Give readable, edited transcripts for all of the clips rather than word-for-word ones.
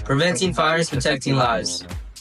Preventing fires, protecting lives.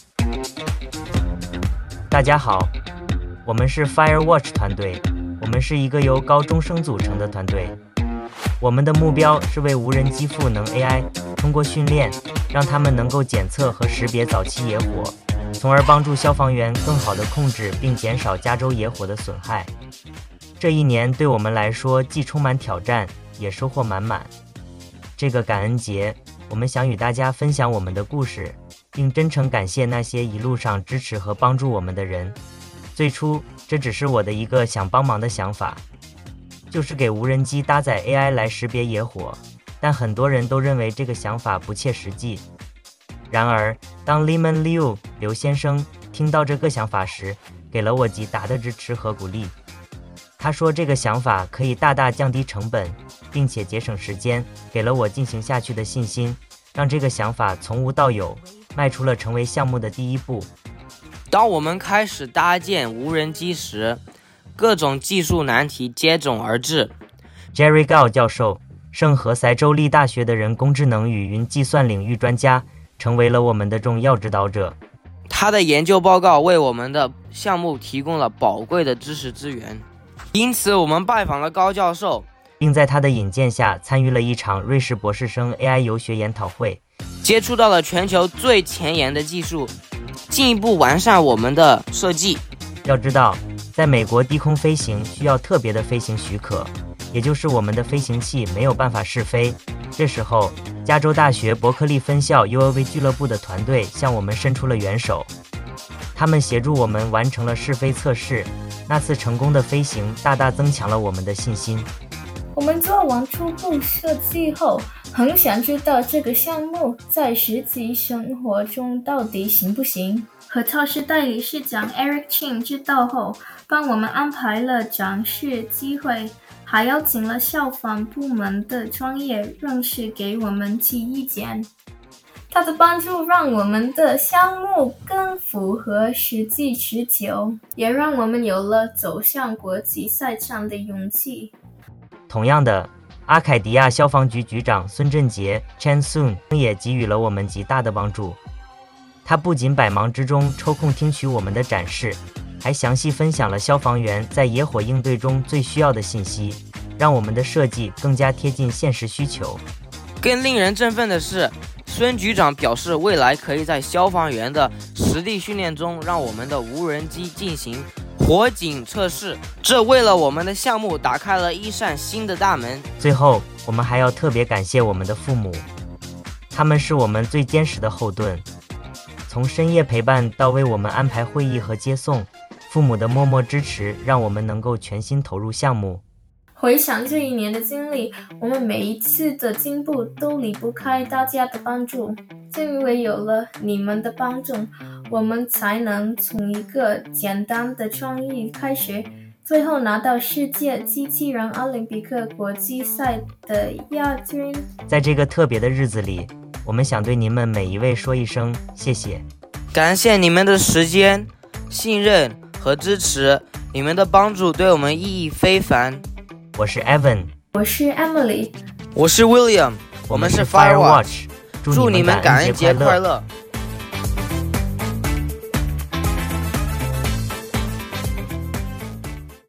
大家好，我们是 Firewatch 团队，我们是一个由高中生组成的团队。我们的目标是为无人机赋能 AI， 通过训练，让他们能够检测和识别早期野火，从而帮助消防员更好地控制并减少加州野火的损害。这一年对我们来说既充满挑战，也收获满满。这个感恩节，我们想与大家分享我们的故事，并真诚感谢那些一路上支持和帮助我们的人。最初，这只是我的一个想帮忙的想法，就是给无人机搭载 AI 来识别野火，但很多人都认为这个想法不切实际。然而，当 Lemon Liu 刘先生听到这个想法时，给了我极大的支持和鼓励。他说这个想法可以大大降低成本，并且节省时间，给了我进行下去的信心，让这个想法从无到有，迈出了成为项目的第一步。 当我们开始搭建无人机时，各种技术难题接踵而至。 Jerry Gao 教授，圣何塞州立大学的人工智能与云计算领域专家，成为了我们的重要指导者。 他的研究报告为我们的项目提供了宝贵的知识资源，因此我们拜访了高教授， 并在他的引荐下参与了一场瑞士博士生 AI 游学研讨会， 接触到了全球最前沿的技术，进一步完善我们的设计。 要知道，在美国低空飞行需要特别的飞行许可，也就是我们的飞行器没有办法试飞。这时候，加州大学伯克利分校 UAV 俱乐部的团队向我们伸出了援手，他们协助我们完成了试飞测试。那次成功的飞行大大增强了我们的信心。 我们做完初步设计后，很想知道这个项目在实际生活中到底行不行。和超市代理市长 Eric Ching 知道后，帮我们安排了展示机会，还邀请了消防部门的专业人士给我们提意见。他的帮助让我们的项目更符合实际需求，也让我们有了走向国际赛场的勇气。 同样的，阿凯迪亚消防局局长孙振杰 Chen Sun 也给予了我们极大的帮助。他不仅百忙之中抽空听取我们的展示，还详细分享了消防员在野火应对中最需要的信息，让我们的设计更加贴近现实需求。 更令人振奋的是，孙局长表示未来可以在消防员的实地训练中让我们的无人机进行火警测试，这为了我们的项目打开了一扇新的大门。 最后，我们还要特别感谢我们的父母，他们是我们最坚实的后盾，从深夜陪伴到为我们安排会议和接送，父母的默默支持让我们能够全心投入项目。 回想这一年的经历，我们每一次的进步都离不开大家的帮助。正因为有了你们的帮助，我们才能从一个简单的创意开始，最后拿到世界机器人奥林匹克国际赛的亚军。 在这个特别的日子里，我们想对您们每一位说一声谢谢。 感谢你们的时间、信任和支持，你们的帮助对我们意义非凡。 我是 Evan， 我是 Emily， 我是 William， 我们是 Firewatch， 祝你们感恩节快乐。